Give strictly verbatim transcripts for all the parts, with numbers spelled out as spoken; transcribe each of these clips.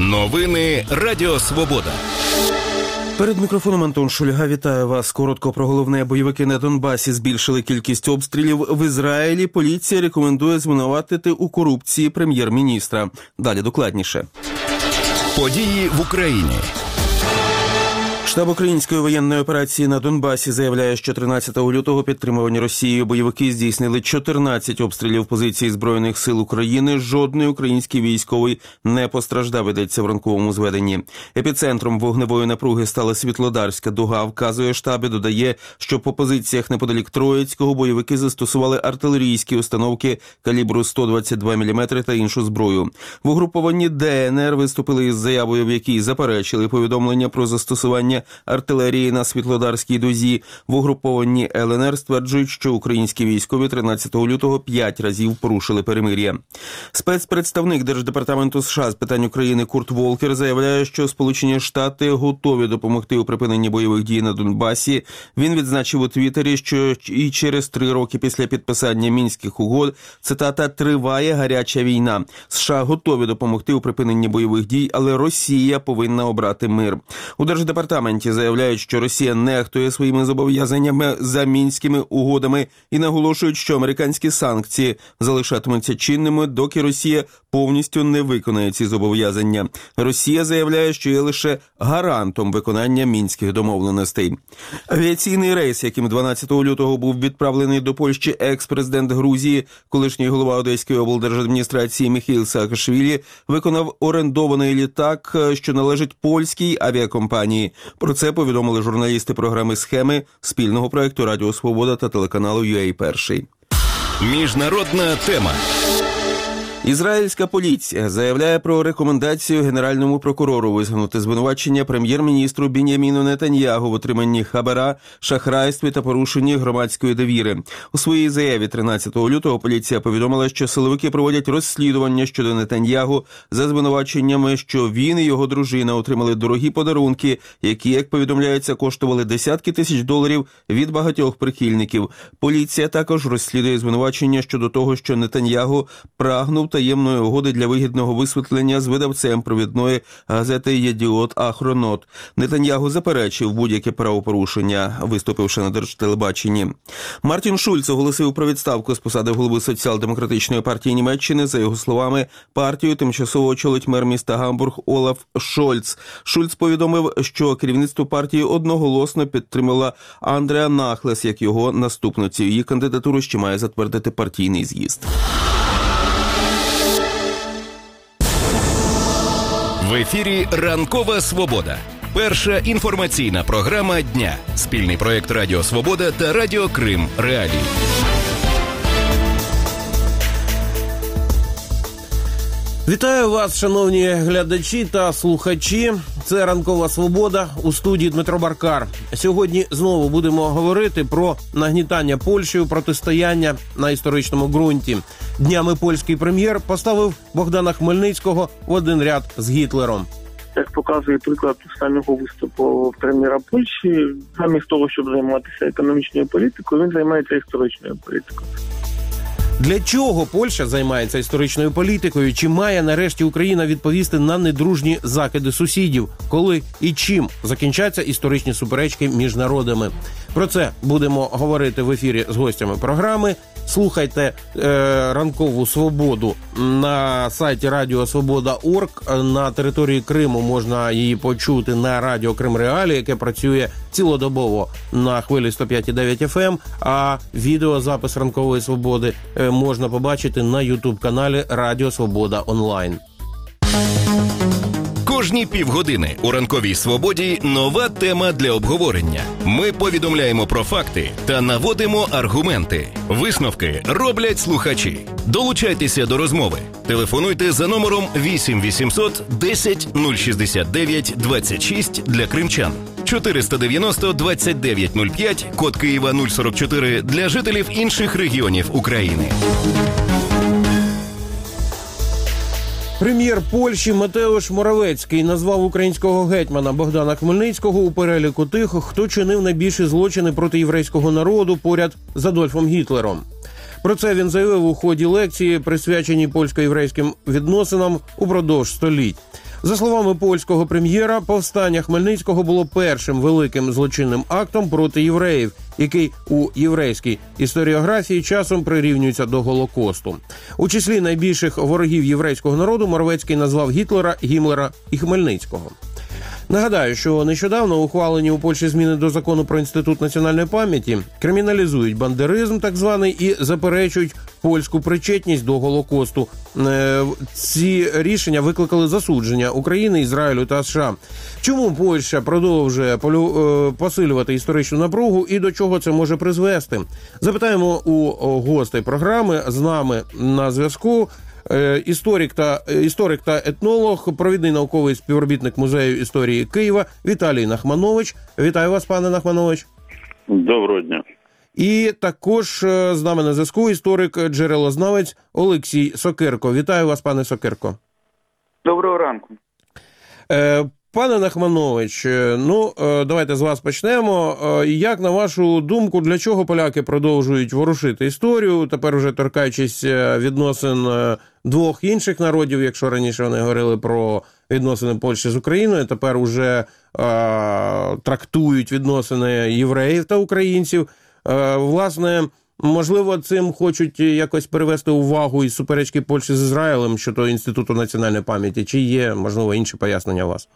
Новини Радіо Свобода. Перед мікрофоном Антон Шульга. Вітаю вас. Коротко про головне. Бойовики на Донбасі збільшили кількість обстрілів. В Ізраїлі поліція рекомендує звинуватити у корупції прем'єр-міністра. Далі докладніше. Події в Україні. Штаб української воєнної операції на Донбасі заявляє, що тринадцятого лютого підтримувані Росією бойовики здійснили чотирнадцять обстрілів позицій Збройних сил України. Жодний український військовий не постраждав, йдеться в ранковому зведенні. Епіцентром вогневої напруги стала Світлодарська дуга, вказує штаб і додає, що по позиціях неподалік Троїцького бойовики застосували артилерійські установки калібру сто двадцять два міліметри та іншу зброю. В угрупованні Де Ен Ер виступили із заявою, в якій заперечили повідомлення про застосування артилерії на Світлодарській дузі. В угрупованні Ел Ен Ер стверджують, що українські військові тринадцятого лютого п'ять разів порушили перемир'я. Спецпредставник Держдепартаменту США з питань України Курт Волкер заявляє, що Сполучені Штати готові допомогти у припиненні бойових дій на Донбасі. Він відзначив у Твіттері, що і через три роки після підписання Мінських угод, цитата, «триває гаряча війна». США готові допомогти у припиненні бойових дій, але Росія повинна обрати мир. У Держдепартаменті заявляють, що Росія нехтує своїми зобов'язаннями за Мінськими угодами і наголошують, що американські санкції залишатимуться чинними, доки Росія повністю не виконає ці зобов'язання. Росія заявляє, що є лише гарантом виконання мінських домовленостей. Авіаційний рейс, яким дванадцятого лютого був відправлений до Польщі екс-президент Грузії, колишній голова Одеської облдержадміністрації Міхеїл Саакашвілі, виконав орендований літак, що належить польській авіакомпанії. Про це повідомили журналісти програми «Схеми» спільного проєкту Радіо Свобода та телеканалу Ю А Перший. Міжнародна тема. Ізраїльська поліція заявляє про рекомендацію Генеральному прокурору висунути звинувачення прем'єр-міністру Бін'яміну Нетаньягу в отриманні хабара, шахрайстві та порушенні громадської довіри. У своїй заяві тринадцятого лютого поліція повідомила, що силовики проводять розслідування щодо Нетаньягу за звинуваченнями, що він і його дружина отримали дорогі подарунки, які, як повідомляється, коштували десятки тисяч доларів від багатьох прихильників. Поліція також розслідує звинувачення щодо того, що Нетаньягу прагнув таємної угоди для вигідного висвітлення з видавцем провідної газети «Єдіот Ахронот». Нетаньягу заперечив будь-яке правопорушення, виступивши на держтелебаченні. Мартін Шульц оголосив про відставку з посади голови Соціал-демократичної партії Німеччини. За його словами, партію тимчасово очолить мер міста Гамбург Олаф Шольц. Шульц повідомив, що керівництво партії одноголосно підтримало Андреа Нахлес як його наступницю. Її кандидатуру ще має затвердити партійний з'їзд. В ефірі «Ранкова Свобода». Перша інформаційна програма дня. Спільний проєкт Радіо Свобода та Радіо Крим Реалії. Вітаю вас, шановні глядачі та слухачі. Це «Ранкова Свобода», у студії Дмитро Баркар. Сьогодні знову будемо говорити про нагнітання Польщею, протистояння на історичному ґрунті. Днями польський прем'єр поставив Богдана Хмельницького в один ряд з Гітлером. Як показує приклад останнього виступу прем'єра Польщі, замість того, щоб займатися економічною політикою, він займається історичною політикою. Для чого Польща займається історичною політикою? Чи має нарешті Україна відповісти на недружні закиди сусідів? Коли і чим закінчаться історичні суперечки між народами? Про це будемо говорити в ефірі з гостями програми. Слухайте е, «Ранкову Свободу» на сайті радіо свобода крапка орг. На території Криму можна її почути на Радіо Крим Реалії, яке працює цілодобово на хвилі сто п'ять і дев'ять еф ем, а відеозапис «Ранкової Свободи» можна побачити на ютуб-каналі Радіо Свобода онлайн. Кожні півгодини у «Ранковій Свободі» нова тема для обговорення. Ми повідомляємо про факти та наводимо аргументи. Висновки роблять слухачі. Долучайтеся до розмови. Телефонуйте за номером вісім вісімсот десять нуль шістдесят дев'ять двадцять шість для кримчан. чотириста дев'яносто двадцять дев'ять нуль п'ять, код Києва нуль сорок чотири для жителів інших регіонів України. Прем'єр Польщі Матеуш Моравецький назвав українського гетьмана Богдана Хмельницького у переліку тих, хто чинив найбільші злочини проти єврейського народу поряд з Адольфом Гітлером. Про це він заявив у ході лекції, присвяченій польсько-єврейським відносинам упродовж століть. За словами польського прем'єра, повстання Хмельницького було першим великим злочинним актом проти євреїв, який у єврейській історіографії часом прирівнюється до Голокосту. У числі найбільших ворогів єврейського народу Моровецький назвав Гітлера, Гіммлера і Хмельницького. Нагадаю, що нещодавно ухвалені у Польщі зміни до закону про Інститут національної пам'яті криміналізують бандеризм так званий і заперечують польську причетність до Голокосту. Ці рішення викликали засудження України, Ізраїлю та США. Чому Польща продовжує посилювати історичну напругу і до чого це може призвести? Запитаємо у гостей програми. З нами на зв'язку історик та, історик та етнолог, провідний науковий співробітник Музею історії Києва Віталій Нахманович. Вітаю вас, пане Нахманович. Доброго дня. І також з нами на зв'язку історик-джерелознавець Олексій Сокирко. Вітаю вас, пане Сокирко. Доброго ранку. Е, Пане Нахманович, ну, давайте з вас почнемо. Як, на вашу думку, для чого поляки продовжують ворушити історію, тепер вже торкаючись відносин двох інших народів, якщо раніше вони говорили про відносини Польщі з Україною, тепер уже а, трактують відносини євреїв та українців. А, власне, можливо, цим хочуть якось перевести увагу із суперечки Польщі з Ізраїлем щодо Інституту національної пам'яті, чи є, можливо, інші пояснення у вас?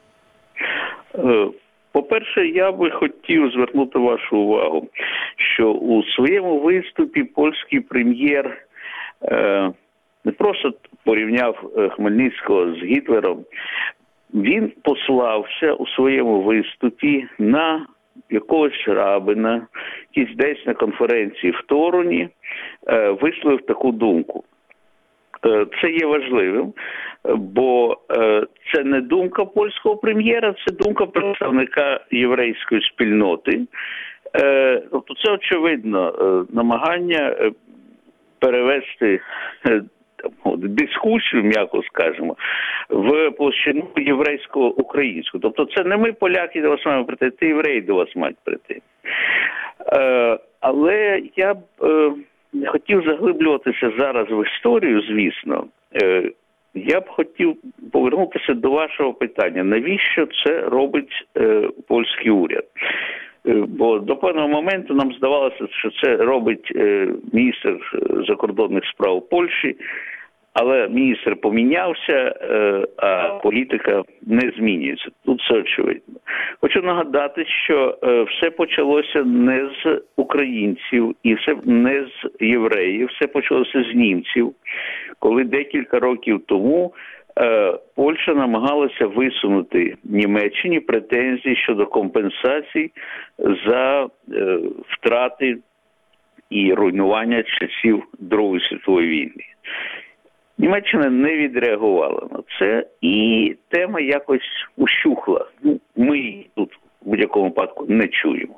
По-перше, я би хотів звернути вашу увагу, що у своєму виступі польський прем'єр е, не просто порівняв Хмельницького з Гітлером, він послався у своєму виступі на якогось рабина, якийсь десь на конференції в Торуні, е, висловив таку думку. Це є важливим, бо це не думка польського прем'єра, це думка представника єврейської спільноти. Тобто це, очевидно, намагання перевести дискусію, м'яко скажемо, в площину єврейсько-українську. Тобто це не ми, поляки, до вас маємо прийти, це євреї до вас мають прийти. Але я б не хотів заглиблюватися зараз в історію, звісно. Я б хотів повернутися до вашого питання. Навіщо це робить польський уряд? Бо до певного моменту нам здавалося, що це робить міністр закордонних справ Польщі, але міністр помінявся, а політика не змінюється. Тут все очевидно. Хочу нагадати, що все почалося не з українців і все не з євреїв, все почалося з німців, коли декілька років тому Польща намагалася висунути Німеччині претензії щодо компенсацій за втрати і руйнування часів Другої світової війни. Німеччина не відреагувала на це, і тема якось ущухла. Ну, ми її тут в будь-якому випадку не чуємо.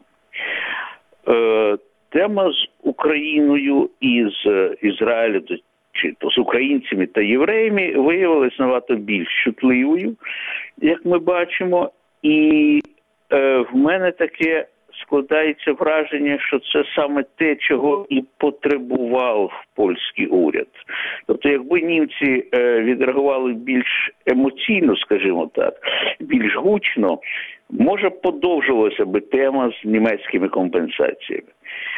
Е, тема з Україною і з Ізраїлем, чи то з українцями та євреями, виявилася набагато більш чутливою, як ми бачимо. І е, в мене таке складається враження, що це саме те, чого і потребував польський уряд. Тобто, якби німці е, відреагували більш емоційно, скажімо так, більш гучно, може подовжилася би тема з німецькими компенсаціями.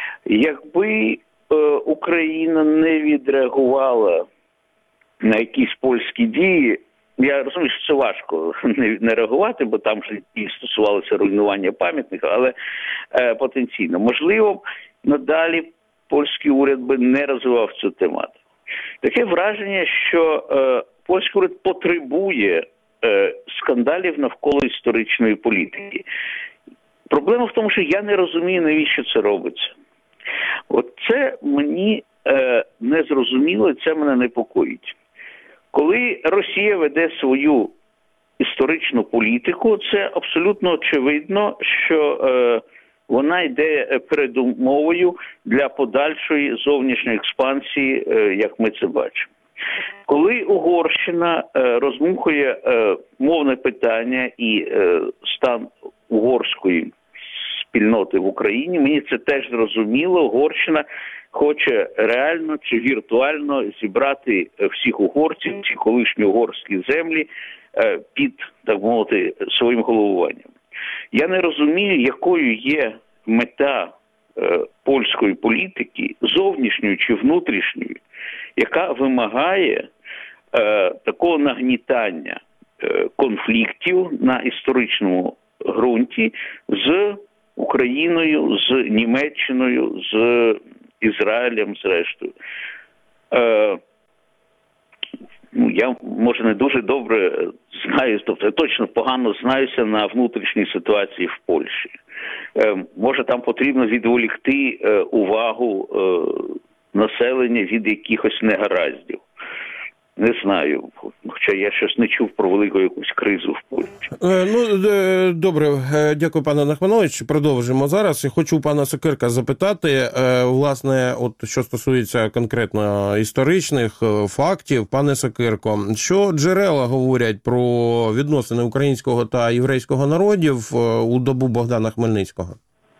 Якби е, Україна не відреагувала на якісь польські дії, я розумію, що це важко не, не реагувати, бо там ж і стосувалося руйнування пам'ятника, але е, потенційно. Можливо, надалі польський уряд би не розвивав цю тематику. Таке враження, що е, польський уряд потребує е, скандалів навколо історичної політики. Проблема в тому, що я не розумію, навіщо це робиться. От це мені е, не зрозуміло, це мене непокоїть. Коли Росія веде свою історичну політику, це абсолютно очевидно, що е, вона йде передумовою для подальшої зовнішньої експансії, е, як ми це бачимо. Коли Угорщина е, розмухує е, мовне питання і е, стан угорської спільноти в Україні, мені це теж зрозуміло. Угорщина хоче реально чи віртуально зібрати всіх угорців, ці колишні угорські землі під, так мовити, своїм головуванням. Я не розумію, якою є мета е, польської політики, зовнішньої чи внутрішньої, яка вимагає е, такого нагнітання е, конфліктів на історичному ґрунті з Україною, з Німеччиною, з Ізраїлем, зрештою. Е, ну, я, може, не дуже добре знаю, тобто я точно погано знаюся на внутрішній ситуації в Польщі. Е, може, там потрібно відволікти е, увагу е, населення від якихось негараздів. Не знаю, хоча я щось не чув про велику якусь кризу в Польщі. Ну, добре, дякую, пане Нахманович. Продовжимо зараз. Хочу пана Сокирка запитати, власне, от що стосується конкретно історичних фактів. Пане Сокирко, що джерела говорять про відносини українського та єврейського народів у добу Богдана Хмельницького?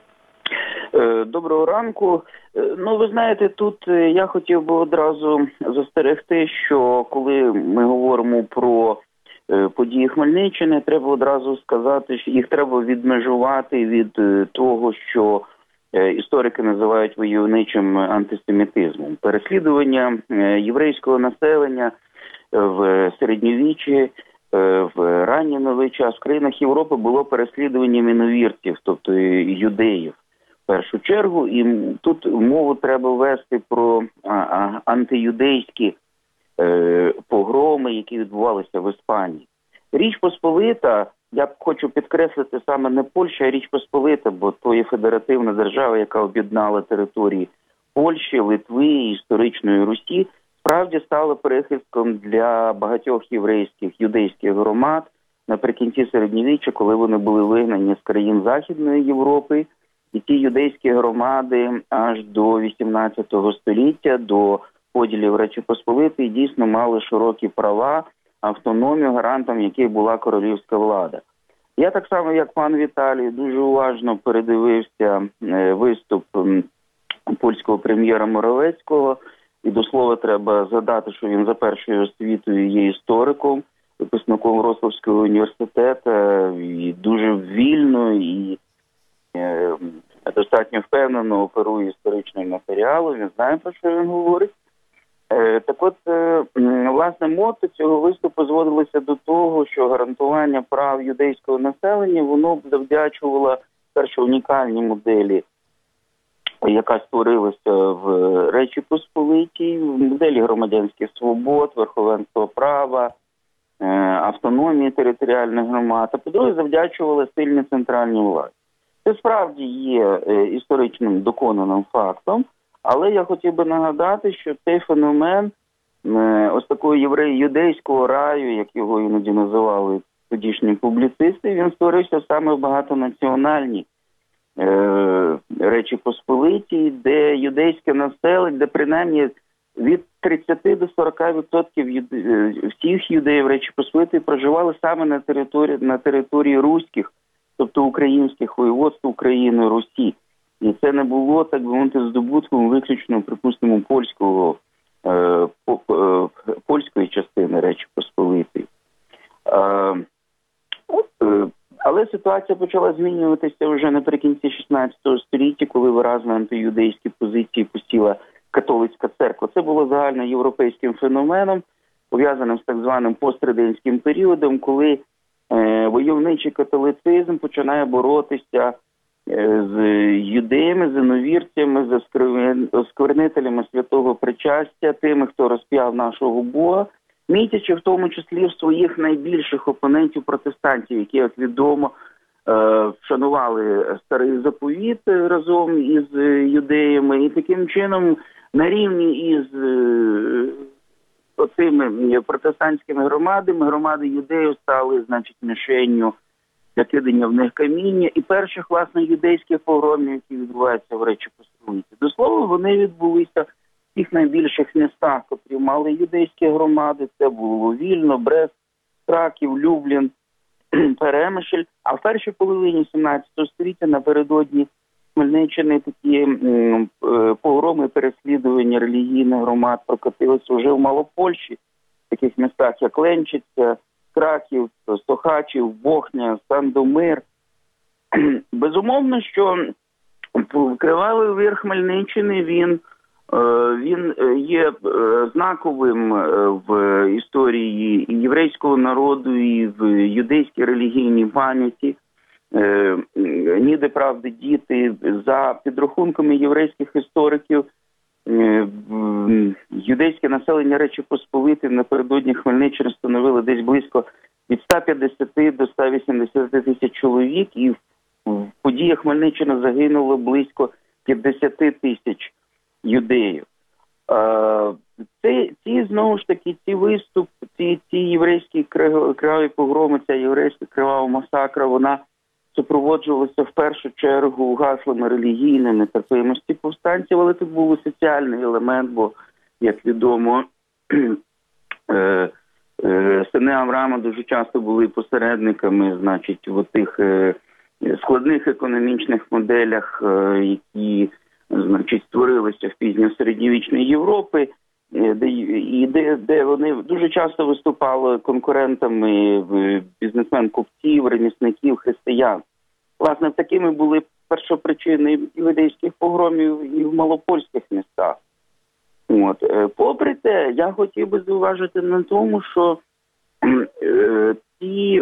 Доброго ранку. Ну, ви знаєте, тут я хотів би одразу застерегти, що коли ми говоримо про події Хмельниччини, треба одразу сказати, що їх треба відмежувати від того, що історики називають войовничим антисемітизмом. Переслідування єврейського населення в середньовіччі, в ранній новий час в країнах Європи було переслідуванням іновірців, тобто юдеїв. В першу чергу, і тут мову треба вести про а, а, антиюдейські е, погроми, які відбувалися в Іспанії. Річ Посполита, я хочу підкреслити саме не Польща, а Річ Посполита, бо то є федеративна держава, яка об'єднала території Польщі, Литви і історичної Русі, справді стала прихистком для багатьох єврейських, юдейських громад наприкінці середньовіччя, коли вони були вигнані з країн Західної Європи. І ті юдейські громади аж до вісімнадцятого століття, до поділів Речі Посполитої, дійсно мали широкі права, автономію, гарантом яких була королівська влада. Я так само, як пан Віталій, дуже уважно передивився виступ польського прем'єра Моровецького. І до слова треба згадати, що він за першою освітою є істориком, випускником Вроцлавського університету, і дуже вільно і достатньо впевнено оперує історичним матеріалом, він знає, про що він говорить. Так от, власне, мото цього виступу зводилося до того, що гарантування прав юдейського населення, воно б завдячувало першій унікальній моделі, яка створилася в Речі Посполитій, моделі громадянських свобод, верховенства права, автономії територіальних громад, а по-друге, завдячувала сильній центральній владі. Це справді є історичним доконаним фактом, але я хотів би нагадати, що цей феномен ось такого євреї-юдейського раю, як його іноді називали тодішні публіцисти, він створився саме в багатонаціональній е, Речі Посполитій, де юдейське населення, де принаймні від тридцяти до сорока відсотків юде... всіх юдеїв Речі Посполитої проживали саме на території, на території руських, тобто українських воєводств України, Русі. І це не було, так би мовити, здобутком виключно, припустимо, польського, е, по, е, польської частини Речі Посполитої. Е, е, але ситуація почала змінюватися вже наприкінці шістнадцятого століття, коли виразно антиюдейські позиції посіла католицька церква. Це було загальноєвропейським феноменом, пов'язаним з так званим пострадянським періодом, коли е, войовничий католицизм починає боротися з юдеями, з іновірцями, з осквернителями святого причастя, тими, хто розп'яв нашого Бога, мітячи в тому числі в своїх найбільших опонентів-протестантів, які, як відомо, вшанували старий заповіт разом із юдеями, і таким чином на рівні із оцими протестантськими громадами, громади юдеїв стали, значить, мішенню для кидання в них каміння і перших, власне, юдейських погромів, які відбуваються в Речі Посполитій. До слова, вони відбулися в тих найбільших містах, котрі мали юдейські громади. Це було Вільно, Брест, Краків, Люблін, Перемишль. А в першій половині сімнадцятого століття, напередодні Хмельниччини такі погроми, переслідування релігійних громад прокотилися вже в Малопольщі, в таких містах, як Ленчиця, Краків, Сохачів, Бохня, Сандомир. Безумовно, що Кривавий Вир Хмельниччини, він, він є знаковим в історії і єврейського народу, і в юдейській релігійній пам'яті. Ніде правди діти. За підрахунками єврейських істориків, юдейське населення Речі Посполитої напередодні Хмельниччини становило десь близько від ста п'ятдесяти до ста вісімдесяти тисяч чоловік, і в подіях Хмельниччини загинуло близько п'ятдесят тисяч юдеїв. Це, ці, знову ж таки, ці виступ, ці, ці єврейські криваві погроми, ця єврейська кривава масакра, вона супроводжувалася в першу чергу гаслами релігійними терпимості повстанців, але тут був і соціальний елемент, бо, як відомо, е, е, сини Авраама дуже часто були посередниками, значить, в тих е, складних економічних моделях, е, які, значить, створилися в пізньосередньовічній Європі, е, де, і де, де вони дуже часто виступали конкурентами бізнесмен-купців, ремісників, християн. Власне, такими були першопричини юдейських погромів і в малопольських містах. От. Попри те, я хотів би зауважити на тому, що е, ці,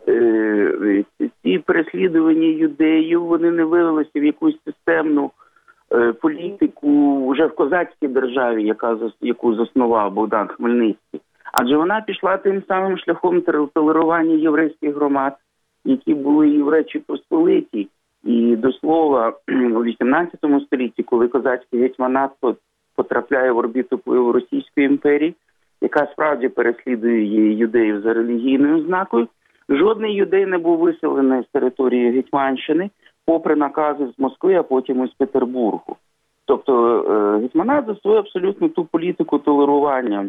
е, ці переслідування юдеїв, вони не вивелися в якусь системну е, політику вже в козацькій державі, яка, яку заснував Богдан Хмельницький. Адже вона пішла тим самим шляхом толерування єврейських громад, які були і в Речі Посполитій. І, до слова, у вісімнадцятому столітті, коли козацький гетьманат потрапляє в орбіту впливу Російської імперії, яка справді переслідує юдеїв за релігійною ознакою, жодний юдей не був виселений з території Гетьманщини, попри накази з Москви, а потім із Петербургу. Тобто гетьманат за свою абсолютно ту політику толерування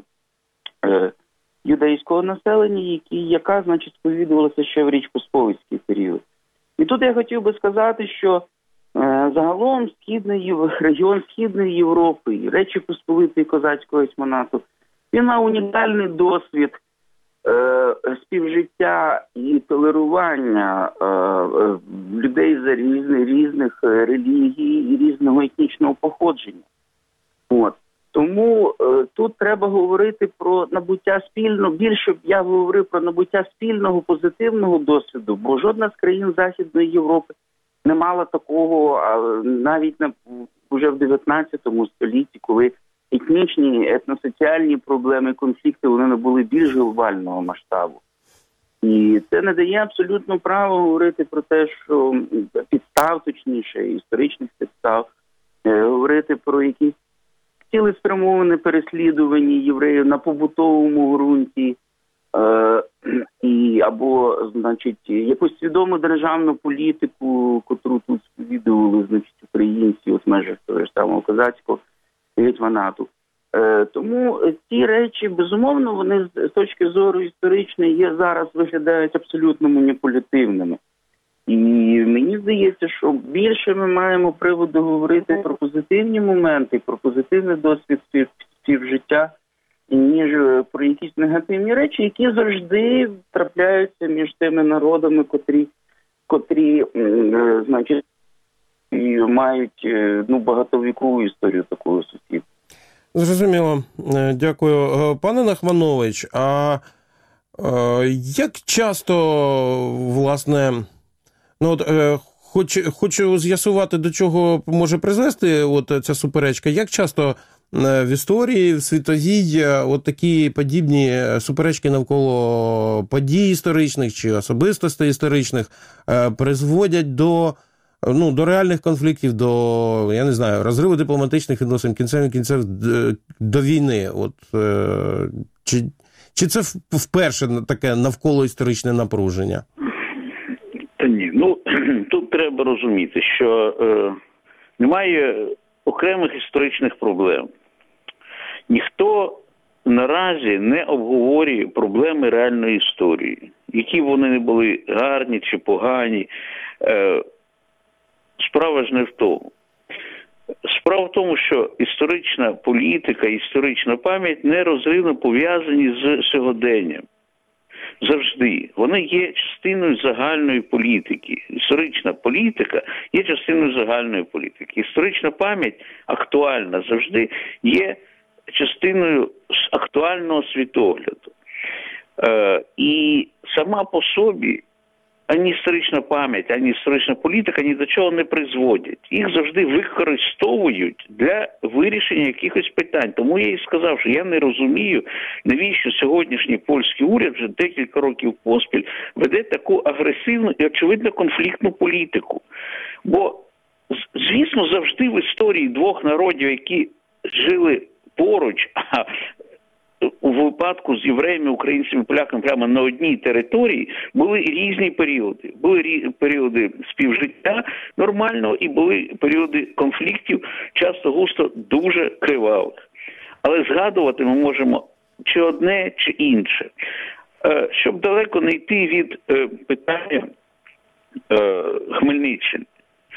юдейського населення, які, яка, значить, сповідувалася ще в Річ Посполицький період. І тут я хотів би сказати, що е, загалом східний регіон Східної Європи, Речі Посполитої козацького гетьманату, він мав унікальний досвід е, співжиття і толерування е, е, людей за різних, різних релігій і різного етнічного походження. От. Тому е, тут треба говорити про набуття спільного, більше б я говорив про набуття спільного позитивного досвіду, бо жодна з країн Західної Європи не мала такого, а навіть на, вже в дев'ятнадцятому столітті, коли етнічні, етносоціальні проблеми, конфлікти, вони набули більш глобального масштабу. І це не дає абсолютно право говорити про те, що підстав, точніше, історичних підстав, е, говорити про якісь цілеспрямоване переслідування євреїв на побутовому ґрунті, е, і, або, значить, якусь свідому державну політику, котру тут сповідували, значить, українці от в межах того ж самого козацького гетьманату. Е, тому ці речі, безумовно, вони з точки зору історичної є зараз виглядають абсолютно маніпулятивними. І мені здається, що більше ми маємо приводу говорити про позитивні моменти, про позитивний досвід співжиття, ніж про якісь негативні речі, які завжди трапляються між тими народами, котрі, котрі значить, мають ну, багатовікову історію такого сусідства. Зрозуміло. Дякую. Пане Нахманович, а як часто, власне, ну, от, е, хоч, хочу з'ясувати, до чого може призвести от ця суперечка. Як часто в історії, в світовій от такі подібні суперечки навколо подій історичних чи особистостей історичних е, призводять до, ну, до реальних конфліктів, до, я не знаю, розриву дипломатичних відносин, кінцевих кінцев до війни? От, е, чи, чи це вперше таке навколо історичне напруження? Та ні, ну тут треба розуміти, що е, немає окремих історичних проблем. Ніхто наразі не обговорює проблеми реальної історії, які б вони не були гарні чи погані. Е, справа ж не в тому. Справа в тому, що історична політика, історична пам'ять нерозривно пов'язані з сьогоденням. Завжди. Вони є частиною загальної політики. Історична політика є частиною загальної політики. Історична пам'ять актуальна завжди є частиною актуального світогляду. Е, і сама по собі ані історична пам'ять, ані історична політика ні до чого не призводять. Їх завжди використовують для вирішення якихось питань. Тому я і сказав, що я не розумію, навіщо сьогоднішній польський уряд вже декілька років поспіль веде таку агресивну і, очевидно, конфліктну політику. Бо, звісно, завжди в історії двох народів, які жили поруч, а у випадку з євреями, українцями, поляками прямо на одній території були різні періоди. Були рі... періоди співжиття нормального і були періоди конфліктів, часто густо дуже кривавих. Але згадувати ми можемо чи одне, чи інше. Щоб далеко не йти від питання Хмельниччини.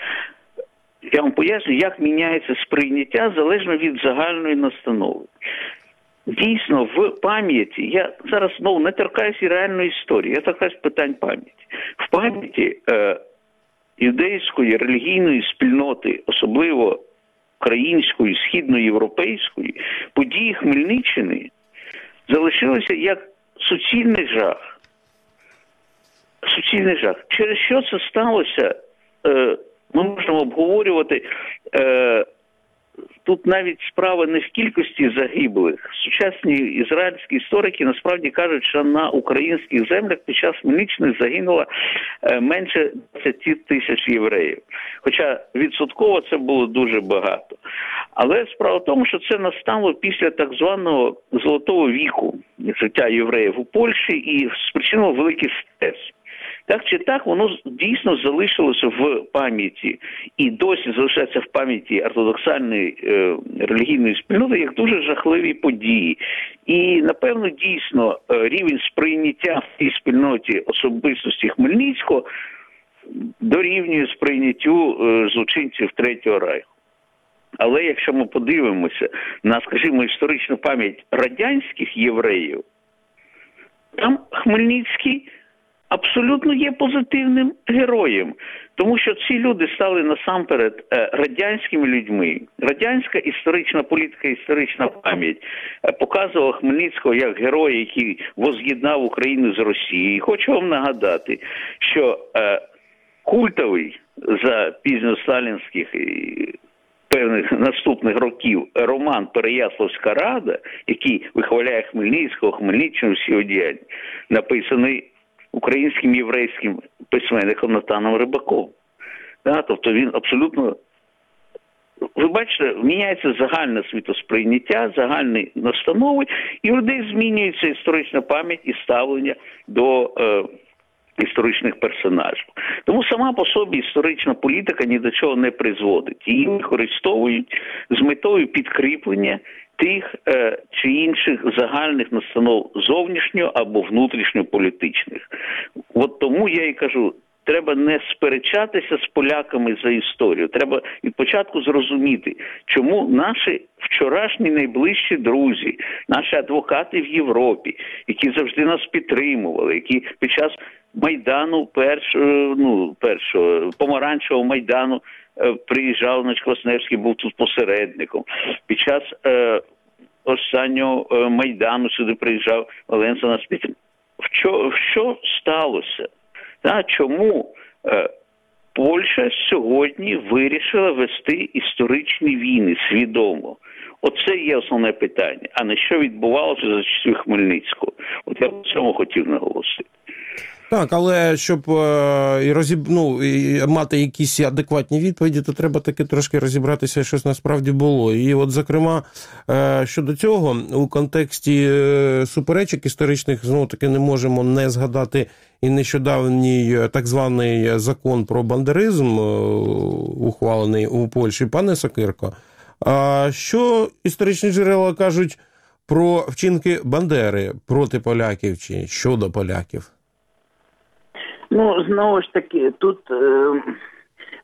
Я вам поясню, як міняється сприйняття залежно від загальної настанови. Дійсно, в пам'яті, я зараз знову не торкаюся реальної історії, я торкаюсь питань пам'яті. В пам'яті е, юдейської релігійної спільноти, особливо української, східноєвропейської, події Хмельниччини залишилися як суцільний жах. Суцільний жах. Через що це сталося, е, ми можемо обговорювати. Е, Тут навіть справа не в кількості загиблих. Сучасні ізраїльські історики насправді кажуть, що на українських землях під час Хмельниччини загинуло менше двадцять тисяч євреїв. Хоча відсотково це було дуже багато. Але справа в тому, що це настало після так званого «золотого віку» життя євреїв у Польщі і спричинило великий стрес. Так чи так, воно дійсно залишилося в пам'яті і досі залишається в пам'яті ортодоксальної е, релігійної спільноти як дуже жахливі події. І, напевно, дійсно е, рівень сприйняття в цій спільноті особистості Хмельницького дорівнює сприйняттю е, злочинців Третього Райху. Але якщо ми подивимося на, скажімо, історичну пам'ять радянських євреїв, там Хмельницький абсолютно є позитивним героєм, тому що ці люди стали насамперед радянськими людьми. Радянська історична політика, історична пам'ять показувала Хмельницького як героя, який воз'єднав Україну з Росією. І хочу вам нагадати, що культовий за пізньосталінських і певних наступних років роман «Переяславська рада», який вихваляє Хмельницького, Хмельниччину, всі його діяння, написаний українським єврейським письменником Натаном Рибаком. Да, тобто він абсолютно, ви бачите, міняється загальне світосприйняття, загальні настанови, і у людей змінюється історична пам'ять і ставлення до е, історичних персонажів. Тому сама по собі історична політика ні до чого не призводить. Її використовують з метою підкріплення тих е, чи інших загальних настанов зовнішньо або внутрішньополітичних. От тому я і кажу, треба не сперечатися з поляками за історію. Треба від початку зрозуміти, чому наші вчорашні найближчі друзі, наші адвокати в Європі, які завжди нас підтримували, які під час Майдану, першого, ну, першого, помаранчевого Майдану приїжджав, значить, Квасневський був тут посередником. Під час е, останнього е, Майдану сюди приїжджав Валенса на спіт. Що, що сталося? Та, чому е, Польща сьогодні вирішила вести історичні війни свідомо? Оце є основне питання, а не що відбувалося за часів Хмельницького. От я в цьому хотів наголосити. Так, але щоб е, і розіб... ну, і мати якісь адекватні відповіді, то треба таки трошки розібратися, що ж насправді було. І от, зокрема, е, щодо цього, у контексті е, суперечок історичних, знову таки, не можемо не згадати і нещодавній так званий закон про бандеризм, е, ухвалений у Польщі. Пане Сокирко, а що історичні джерела кажуть про вчинки Бандери проти поляків чи щодо поляків? Ну, знову ж таки, тут е,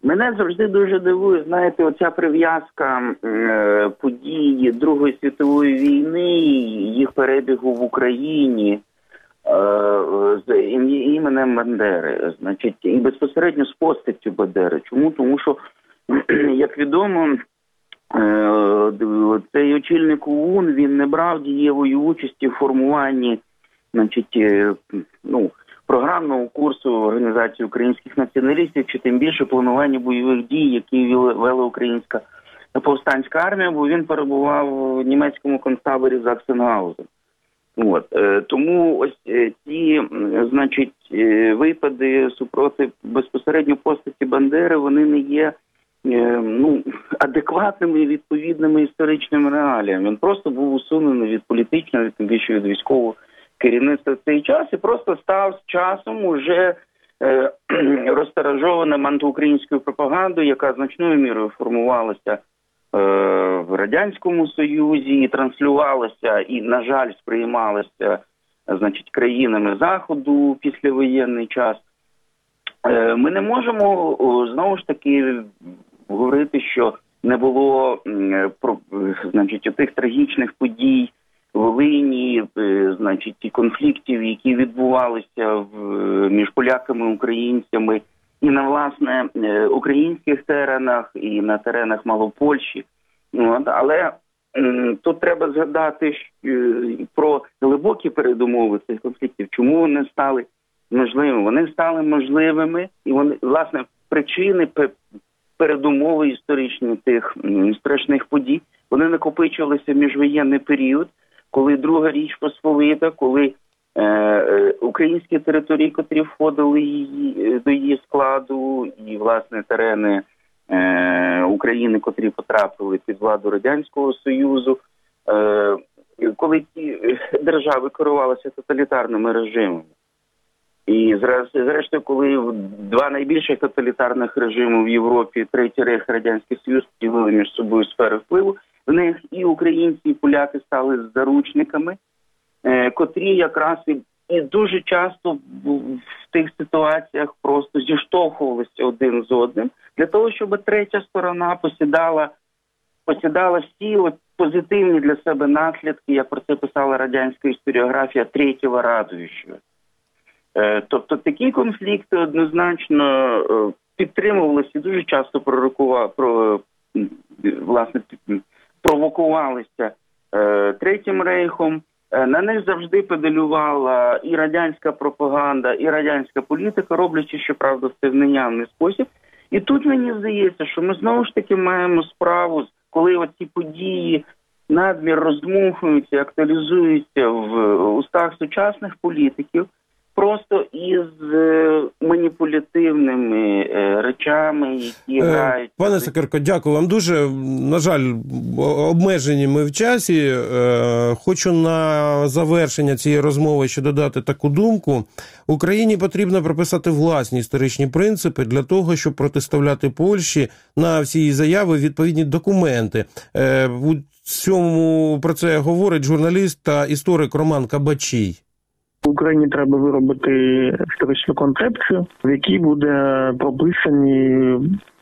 Мене завжди дуже дивує, знаєте, оця прив'язка е, подій Другої світової війни, їх перебігу в Україні е, з іменем Бандери, значить, і безпосередньо з постаттю Бандери. Чому? Тому що, як відомо, е, цей очільник ОУН, він не брав дієвої участі в формуванні, значить, е, ну, програмного курсу Організації українських націоналістів, чи тим більше планування бойових дій, які вела українська повстанська армія, бо він перебував в німецькому концтаборі Заксенгаузен. От. Тому ось ці, значить, випади супроти безпосередньо постаті Бандери, вони не є ну, адекватними і відповідними історичним реаліям. Він просто був усунений від політичного, тим більше від військового керівництва в цей час і просто став з часом уже е, розтиражованим антиукраїнською пропагандою, яка значною мірою формувалася е, в Радянському Союзі і транслювалася, і, на жаль, сприймалася, значить, країнами Заходу післявоєнний час. Е, ми не можемо, знову ж таки, говорити, що не було про, значить, тих трагічних подій Волині, значить, ті конфліктів, які відбувалися в, між поляками і українцями і на, власне, українських теренах, і на теренах Малопольщі. От, але м, тут треба згадати про глибокі передумови цих конфліктів. Чому вони стали можливими? Вони стали можливими, і вони, власне, причини, передумови історичні тих м, страшних подій, вони накопичувалися в міжвоєнний період, коли Друга Річ Посполита, коли е, е, українські території, котрі входили її, до її складу, і, власне, терени е, України, котрі потрапили під владу Радянського Союзу, е, коли ці держави керувалися тоталітарними режимами. І, зрештою, коли два найбільших тоталітарних режими в Європі, Третій Рейх і Радянський Союз, ділили між собою сфери впливу, в них і українці, і поляки стали заручниками, е, котрі якраз і, і дуже часто в, в тих ситуаціях просто зіштовхувалися один з одним, для того, щоб третя сторона посідала, посідала всі от позитивні для себе наслідки, як про це писала радянська історіографія, третього радуючого. Е, тобто такі конфлікти однозначно е, підтримувалися і дуже часто пророкували, про, власне, провокувалися е, Третім Рейхом. Е, на них завжди педалювала і радянська пропаганда, і радянська політика, роблячи, щоправда, в цей неявний спосіб. І тут мені здається, що ми знову ж таки маємо справу, коли оці події надмір роздмухуються, актуалізуються в устах сучасних політиків, просто із е, маніпулятивними е, речами, які е, грають... Пане Сокирко, дякую вам дуже. На жаль, обмежені ми в часі. Е, хочу на завершення цієї розмови ще додати таку думку. Україні потрібно прописати власні історичні принципи для того, щоб протиставляти Польщі на всі її заяви відповідні документи. Е, у цьому про це говорить журналіст та історик Роман Кабачій. В Україні треба виробити історичну концепцію, в якій буде прописані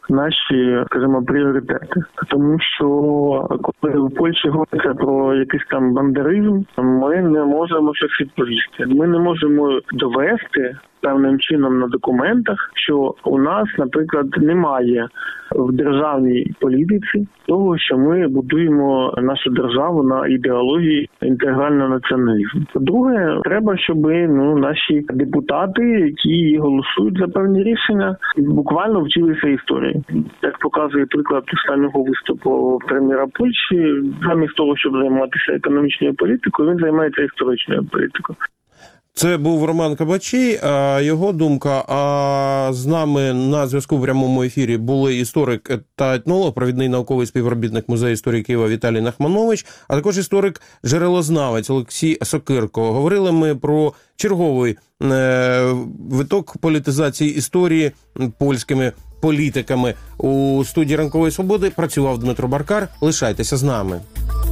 наші, скажімо, пріоритети. Тому що коли в Польщі говориться про якийсь там бандеризм, ми не можемо щось відповісти. Ми не можемо довести певним чином на документах, що у нас, наприклад, немає в державній політиці того, що ми будуємо нашу державу на ідеології інтегрального націоналізму. По-друге, треба, щоб ну, наші депутати, які голосують за певні рішення, буквально вчилися історії. Як показує приклад останнього виступу прем'єра Польщі, замість того, щоб займатися економічною політикою, він займається історичною політикою. Це був Роман Кабачій, його думка. А з нами на зв'язку в прямому ефірі були історик та етнолог, провідний науковий співробітник Музею історії Києва Віталій Нахманович, а також історик-джерелознавець Олексій Сокирко. Говорили ми про черговий виток політизації історії польськими політиками. У студії «Ранкової свободи» працював Дмитро Баркар. Лишайтеся з нами.